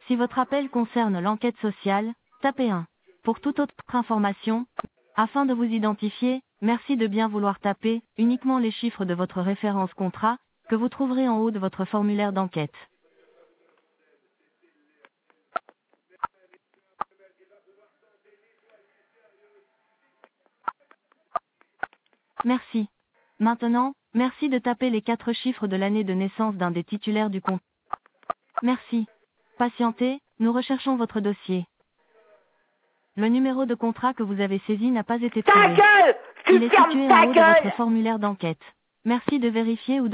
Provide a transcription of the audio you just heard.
Si votre appel concerne l'enquête sociale, tapez 1. Pour toute autre information, afin de vous identifier, merci de bien vouloir taper uniquement les chiffres de votre référence contrat, que vous trouverez en haut de votre formulaire d'enquête. Merci. Maintenant, merci de taper les 4 chiffres de l'année de naissance d'un des titulaires du compte. Merci. Patientez, nous recherchons votre dossier. Le numéro de contrat que vous avez saisi n'a pas été Ta trouvé. gueule! Il Tu est fermes situé en ta haut de gueule! votre formulaire d'enquête. Merci de vérifier ou de